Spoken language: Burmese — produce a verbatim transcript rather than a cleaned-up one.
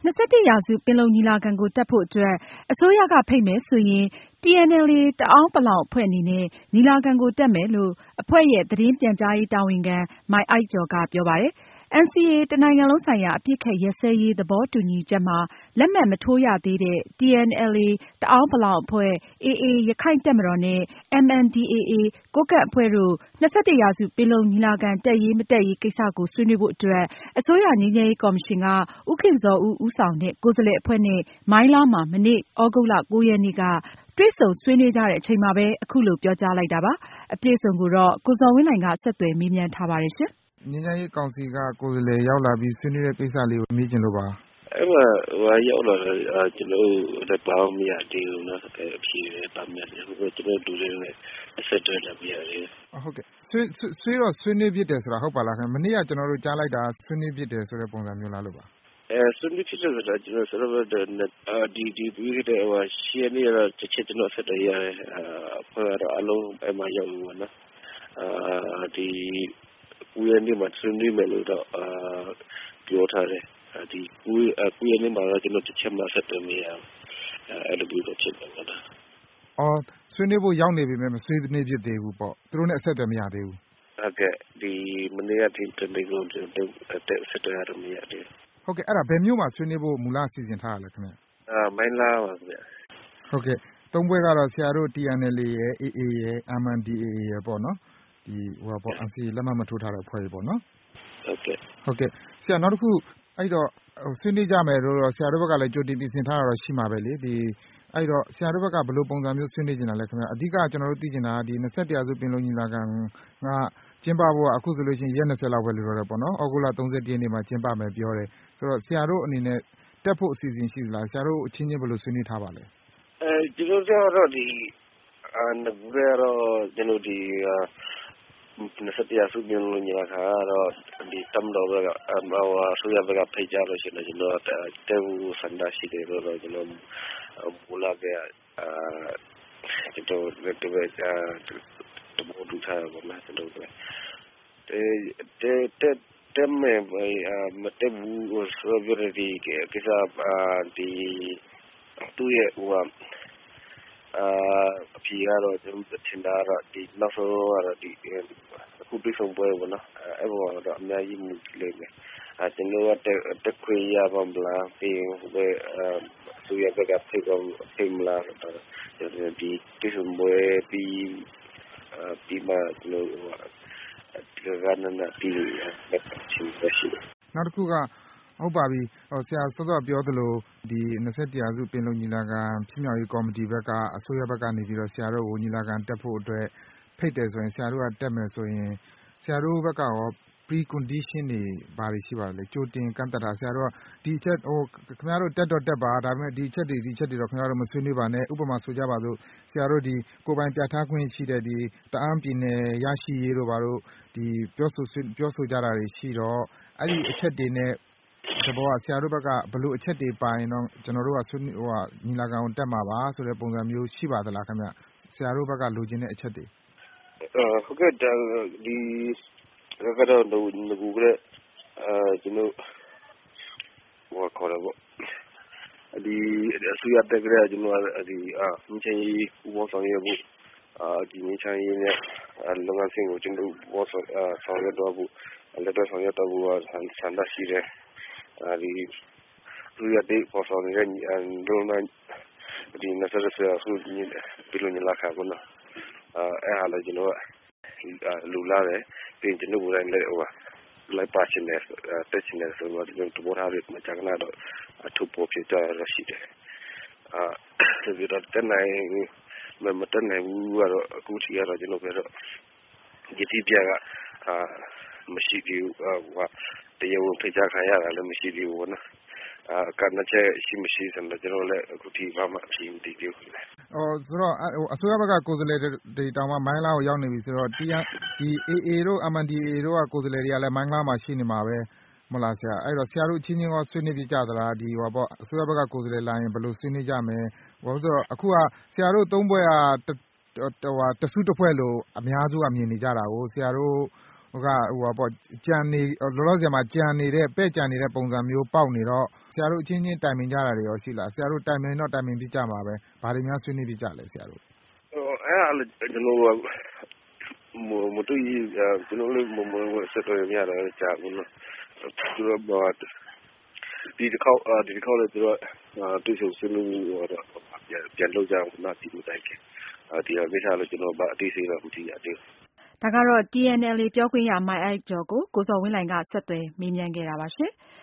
၂၁ ရာစုပင်လုံညီလာခံကိုတက်ဖို့အတွက်အစိုးရကဖိတ်မယ်ဆိုရင် T N L A တအောင်းပလောင်အဖွဲ့အနေနဲ့ညီလာခံကိုတက်မယ်လို့အဖွဲ့ရဲ့သတင်းပြန်ကြားရေးတာဝန်ခံမိုင်အိုက်ကျော်ကပြောပါတယ်။ N C A တနိုင်ငံလုံးဆိုင်ရာအပစ်အခတ်ရပ်စဲရေးသဘောတူညီချက်မှာလက်မှတ်မထိုးရသေးတဲ့ T N L A တအောင်းပလောင်အဖွဲ့၊ A A ရခိုင့်တပ်မတော်နဲ့ M N D A A ကိုးကန့်အဖွဲ့တို့၂၁ ရာစုပင်လုံညီလာခံတက်ရေးမတက်ရေးကိစ္စကိုဆွေးနွေးဖို့အတွက်အစိုးရငြိမ်းချမ်းရေးကော်မရှင်က ဦးခင်ဇော်ဦးဦးဆောင်တဲ့ကိုယ်စားလှယ်အဖွဲ့နဲ့မိုင်းလားမှာမနေ့ သြဂုတ်လ ၉ ရက်နေ့ကတွေ့ဆုံဆွေးနွေးကြတဲ့အချိန်မှာပဲအခုလိုပြောကြားလိုက်တာပါ။ အပြည့်အစုံကိုတော့ကိုဇော်ဝင်းလှိုင်ကဆက်သွယ်မေးမြန်းထားပါတယ်ရှင်။ငြိမ်းချမ်းရေးကောင်စီကကိုယ်စားလှယ်ရောက်လာပြီးဆွေးနွေးတဲ့ကိစ္စလေးကိုမေးချင်လို့ပါ။အဲ့မှာဟိုရောက်လာတယ်ကျွန်တော်တို့ဘာမှမရသေးဘူးနော်။အဖြေပါမယ်။ဟိုကျွန်တော်တို့လည်းအဆက်တွေ့လာပြရတယ်။ဟုတ်ကဲ့ဆွေးဆွေးတော့ဆွေးနွေးဖြစ်တယ်ဆိုတာဟုတ်ပါလားခင်ဗျ။မနေ့ကကျွန်တော်တို့ကြားလိုက်တာဆွေးနွေးဖြစ်တယ်ဆိုတဲ့ပုံစံမျိုးလားလို့ပါ။အဲဆွေးနွေးဖြစ်တယ်ဆိုတာကျွန်တော်ဆိုတော့ဒီဒီပြီးတဲ့ဟိုရှင်းနေရတစ်ချက်ကျွန်တော်ဆက်တယ်ရတယ်။အဖွဲ့တော့အလုံးအမှရောက်လို့နော်။အာဒီဦးရင်းနေမှာဆွေးနွေးမယ်လို့တော့အာပြောထားတယ်။ဒီဦးဦးရင်းနေမှာကျွန်တော်တစ်ချက်မှဆက်တယ်မရဘူး။အဲ့လိုပြီးတော့ဖြစ်တယ်ကွာ။အော်ဆွေးနွေးဖို့ရောက်နေပြီမဲ့မဆွေးနွေးဖြစ်သေးဘူးပေါ့။သူတို့နဲ့အဆက်အသွယ်မရသေးဘူး။ဟုတ်ကဲ့ဒီမနေ့ကဒီတနေ့ကိုကျွန်တော်ဆက်တယ်ရမရသေးဘူး။ဟုတ်ကဲ့အဲ့ဒါဘယ်မျိုးမှာဆွေးနွေးဖို့မူလစီစဉ်ထားရလဲခင်ဗျ။အာမိုင်းလားပါခင်ဗျ။ဟုတ်ကဲ့သုံးဘွဲကတော့ဆရာတို့ T N L A ရယ် A A ရယ် M N D A A ရယ်ပေါ့နော်။ဒီဟိုပေါ့ N C A လက်မှတ်မထိုးထားတဲ့အဖွဲ့တွေပေါ့နော်။ဟုတ်ကဲ့ဟုတ်ကဲ့ဆရာနောက်တစ်ခုအဲ့တော့ဆွေးနွေးကြမယ်လို့တော့ဆရာတို့ဘက်ကလည်းကြိုတင်ပြင်ဆင်ထားတာတော့ရှိမှာပဲလေဒီအဲ့တော့ဆရာတို့ဘက်ကဘယ်လိုပုံစံမျိုးဆွေးနွေးနေတာလဲခင်ဗျအဓိကကျွန်တော်တို့သိချင်တာကဒီ၂၁ရာစုပင်လုံညီလာခံကကျင်းပဖို့အခုဆိုလို့ရှိရင်ရက်၂၀လောက်ပဲလိုတော့တယ်ပေါ့နော်။ဩဂုတ်လ၃၁ရက်နေ့မှာကျင်းပမယ်ပြောတယ်။ဆိုတော့ဆရာတို့အနေနဲ့တက်ဖို့အစီအစဉ်ရှိသလားဆရာတို့အချင်းချင်းဘယ်လိုဆွေးနွေးထားပါလဲ။အဲကျွန်တော်တို့ဒီအာနဂူရတော့ကျွန်တော်ဒီ၂၁ရာစုပင်လုံညီလာခံကတော့ဒီတမ်တော်ကအမောဆိုရဘကဖိတ်ကြားလို့ရှိရင်ကျွန်တော်တဲဘူးစန္ဒရှိတယ်လို့ကျွန်တော်မူလာကအာကျွန်တော်လည်းတပည့်အာတဘောဒူထားပါမယ်ကျွန်တော်လည်းတဲတဲတဲတဲမဲမတဲဘူးဆိုရဒီကိစ္စအာဒီသူရဲ့ဟိုအာအဖြေကတော့ကျွန်တော်ထင်တာတော့ဒီနောက်ဆုံးကတော့ဒီအခုပြဆုံးပွဲပေါ့နော်အဲ့ဘောတော့အများကြီးမူတည်လိမ့်မယ်အဲကျွန်တော်ကတက်ခွေရပါမလားပြီးဘယ်သူရဘကဖိတ်အောင်ဖိတ်မလားတော့ဒီပြဆုံးပွဲပြီးပြီးမှကျွန်တော်ကလည်းပြီးတဲ့ချင်ရှိတယ်နောက်တစ်ခုကဟုတ်ပါပြီဟိုဆရာစောစောပြောသလိုဒီ၂၁ရာစုပင်လုံညီလာခံဖြစ်မြောက်ရေးကော်မတီဘက်ကအစိုးရဘက်ကနေပြီးတော့ဆရာတို့ကိုညီလာခံတက်ဖို့အတွက်ဖိတ်တယ်ဆိုရင်ဆရာတို့ကတက်မယ်ဆိုရင်ဆရာတို့ဘက်ကရော pre-condition တွေဘာတွေရှိပါလဲကြိုတင်ကန့်သတ်တာဆရာတို့ကဒီအချက်ဟိုခင်ဗျားတို့တက်တော့တက်ပါဒါပေမဲ့ဒီအချက်တွေဒီအချက်တွေတော့ခင်ဗျားတို့မဆွေးနွေးပါနဲ့ဥပမာဆိုကြပါစို့ဆရာတို့ဒီကိုယ်ပိုင်ပြဋ္ဌာန်းခွင့်ရှိတဲ့ဒီတအာင်းပြည်နယ်ရရှိရေးတို့ဘာတို့ဒီပြောဆိုပြောဆိုကြတာတွေရှိတော့အဲ့ဒီအချက်တွေနဲ့သဘောကဆရာတို့ဘက်ကဘယ်လိုအချက်တွေပါရင်တော့ကျွန်တော်တို့ကဆွေးနွေးဟိုညီလာခံကိုတက်မှာပါဆိုတဲ့ပုံစံမျိုးရှိပါသလားခင်ဗျဆရာတို့ဘက်ကလိုချင်တဲ့အချက်တွေအဲဟုတ်ကဲ့ဒီကတော့ငူကလည်းအဲကျွန်တော်ဟောခေါ်တော့ဒီအစိုးရတက်ကလည်းကျွန်တော်ဒီအာမြချင်းကြီးဘောဆောင်ရဖို့အာဒီမြချင်းကြီးနဲ့လုပ်ငန်းစဉ်ကိုကျွန်တော်ဘောဆောင်ဆောင်ရတော့ဖို့လက်တော့ဆောင်ရတော့ဖို့ဆန္ဒရှိတယ်အဲဒီသူရတဲ့ဘောဆောင်ရဲ့လုံးနိုင်ဒီ၂၁ရာစုပင်လုံညီလာခံကိုနော်အဲအားလည်းကျွန်တော်လူလာတယ်ပြင်ကျွန်တော်ကိုလည်းဟိုလိုက်ပါချင်တယ်တက်ချင်တယ်ဆိုတော့ဒီလိုဘောထားရမှာကြာနာတော့အထူးပေါ်ပြကြရရှိတယ်အာဒီတော့တနိုင်မမတနိုင်ဘူးကတော့အခုထိကတော့ကျွန်တော်ကတော့ဒီတိပြကအာမရှိသေးဘူးဟိုတရားဝင်ဖိတ်ကြားခံရတာလည်းမရှိသေးဘူးနော်အာကနချက်ရှိမရှိဆိုတော့ကျွန်တော်လည်းအခုထိဘာမှအဖြစ်မတည်သေးဘူး။အော်ဆိုတော့ဟိုအစိုးရဘက်ကကိုယ်စားလှယ်တွေတောင်မှမိုင်းလားကိုရောက်နေပြီဆိုတော့ဒီဒီ A A တို့ M N D A A တို့ကကိုယ်စားလှယ်တွေကလည်းမိုင်းလားမှာရှိနေမှာပဲမလားဆရာအဲ့တော့ဆရာတို့ချင်းချင်းရောဆွေးနွေးပြကြသလားဒီဟိုပေါ့အစိုးရဘက်ကကိုယ်စားလှယ်လာရင်ဘယ်လိုဆွေးနွေးကြမယ်ဟိုဆိုတော့အခုကဆရာတို့သုံးဘွဲကဟိုတစုတစ်ဖွဲ့လို့အများစုကမြင်နေကြတာကိုဆရာတို့ဟိုကဟိုပေါ့ကြံနေလောလောဆယ်မှာကြံနေတဲ့ပဲ့ကြံနေတဲ့ပုံစံမျိုးပေါက်နေတော့ဆရာတို့အချင်းချင်းတိုင်ပင်ကြတာတွေရောရှိလားဆရာတို့တိုင်ပင်တော့တိုင်ပင်ပြကြမှာပဲဘာတွေများဆွေးနွေးပြကြလဲဆရာတို့အဲ့ဒါကျွန်တော်မတူကြီးကျွန်တော်လည်းမမဆက်တော်ရရတာကြာဘူးနော်သူတို့ဘာဒီတစ်ခေါက်ဒီတစ်ခေါက်လည်းသူတို့တူဆုံဆွေးနွေးတော့ပြန်လောက်ကြအောင်နော်ဒီလိုတိုင်ကြဒီအမေရှာလို့ကျွန်တော်ဗအသေးစိတ်တော့မသိရသေးဘူးဒါကတော့ T N L A ပြောခွင့်ရမိုင်အိုက်ကျော်ကိုကိုဇော်ဝင်းလှိုင်ကဆက်သွယ်မေးမြန်းခဲ့တာပါရှင်။